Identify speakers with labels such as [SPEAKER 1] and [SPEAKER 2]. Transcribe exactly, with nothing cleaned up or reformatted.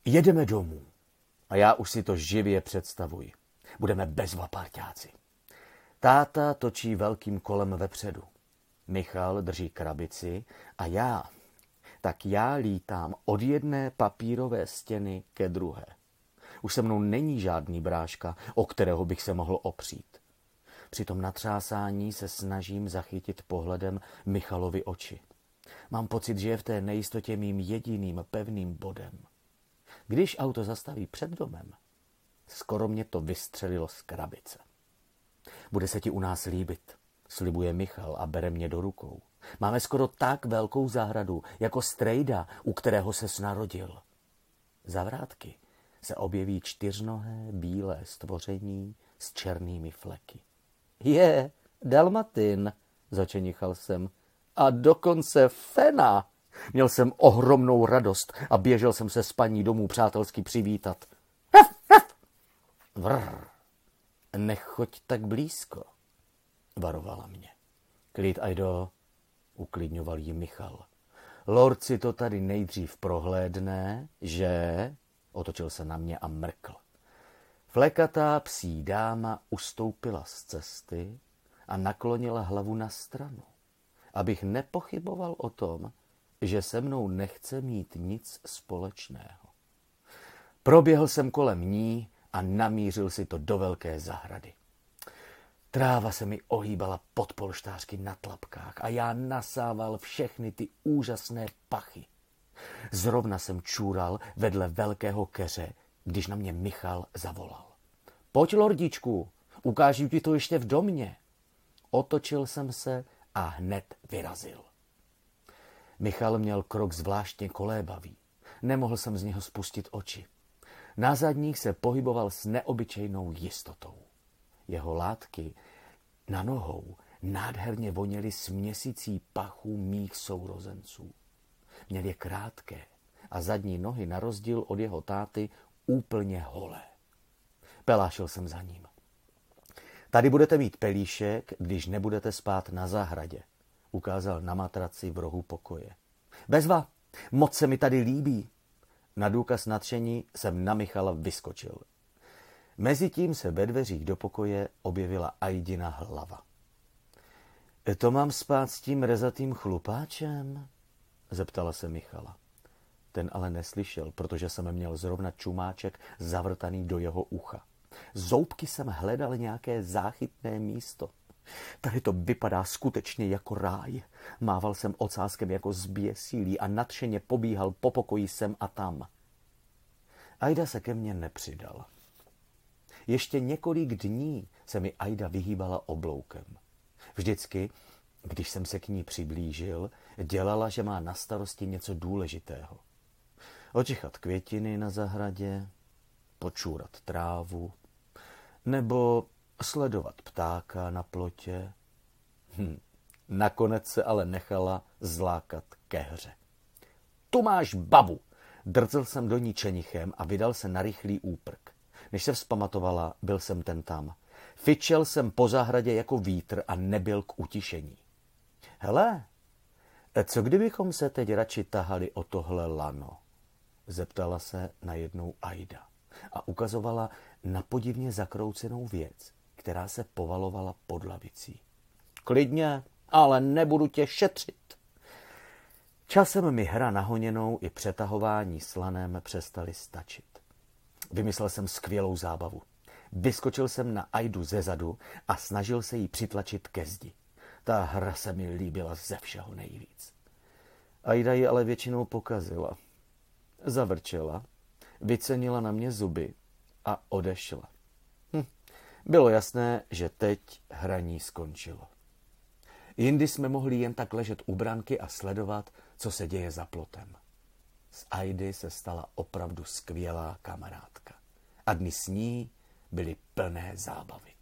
[SPEAKER 1] Jedeme domů. A já už si to živě představuji. Budeme bezva parťáci. Táta točí velkým kolem vepředu. Michal drží krabici a já, tak já lítám od jedné papírové stěny ke druhé. Už se mnou není žádný bráška, o kterého bych se mohl opřít. Při tom natřásání se snažím zachytit pohledem Michalovi oči. Mám pocit, že je v té nejistotě mým jediným pevným bodem. Když auto zastaví před domem, skoro mě to vystřelilo z krabice. Bude se ti u nás líbit, slibuje Michal a bere mě do rukou. Máme skoro tak velkou zahradu, jako strejda, u kterého ses narodil. Za vrátky se objeví čtyřnohé bílé stvoření s černými fleky. Je, dalmatin, začenichal jsem. A dokonce fena. Měl jsem ohromnou radost a běžel jsem se s paní domů přátelsky přivítat. Vrr, nechoď tak blízko, varovala mě. Klid, Ajdo, uklidňoval jí Michal. Lord si to tady nejdřív prohlédne, že... Otočil se na mě a mrkl. Flekatá psí dáma ustoupila z cesty a naklonila hlavu na stranu, abych nepochyboval o tom, že se mnou nechce mít nic společného. Proběhl jsem kolem ní a namířil si to do velké zahrady. Tráva se mi ohýbala pod polštářky na tlapkách a já nasával všechny ty úžasné pachy. Zrovna jsem čůral vedle velkého keře, když na mě Michal zavolal. Pojď, lordičku, ukážu ti to ještě v domě. Otočil jsem se a hned vyrazil. Michal měl krok zvláštně kolébavý. Nemohl jsem z něho spustit oči. Na zadních se pohyboval s neobyčejnou jistotou. Jeho látky na nohou nádherně voněly směsicí pachů mých sourozenců. Měl je krátké a zadní nohy na rozdíl od jeho táty úplně holé. Pelášil jsem za ním. Tady budete mít pelíšek, když nebudete spát na zahradě, ukázal na matraci v rohu pokoje. Bezva, moc se mi tady líbí. Na důkaz nadšení jsem na Michala vyskočil. Mezitím se ve dveřích do pokoje objevila Ajdina hlava. To mám spát s tím rezatým chlupáčem? Zeptala se Michala. Ten ale neslyšel, protože jsem měl zrovna čumáček zavrtaný do jeho ucha. Zoubky jsem hledal nějaké záchytné místo. Tady to vypadá skutečně jako ráj. Mával jsem ocáskem jako zběsilý a nadšeně pobíhal po pokoji sem a tam. Ajda se ke mně nepřidala. Ještě několik dní se mi Ajda vyhýbala obloukem. Vždycky, když jsem se k ní přiblížil, dělala, že má na starosti něco důležitého. Očichat květiny na zahradě, počůrat trávu, nebo sledovat ptáka na plotě. Hm. Nakonec se ale nechala zlákat ke hře. Tu máš babu! Drcl jsem do ní čenichem a vydal se na rychlý úprk. Než se vzpamatovala, byl jsem ten tam. Fičel jsem po zahradě jako vítr a nebyl k utišení. Hele, co kdybychom se teď radši tahali o tohle lano? Zeptala se najednou Ajda a ukazovala na podivně zakroucenou věc, která se povalovala pod lavicí. Klidně, ale nebudu tě šetřit. Časem mi hra na honěnou i přetahování slanem přestaly stačit. Vymyslel jsem skvělou zábavu. Vyskočil jsem na Ajdu zezadu a snažil se jí přitlačit ke zdi. Ta hra se mi líbila ze všeho nejvíc. Ajda ji ale většinou pokazila. Zavrčela, vycenila na mě zuby a odešla. Hm. Bylo jasné, že teď hraní skončilo. Jindy jsme mohli jen tak ležet u branky a sledovat, co se děje za plotem. Z Ajdy se stala opravdu skvělá kamarádka. A dny s ní byly plné zábavy.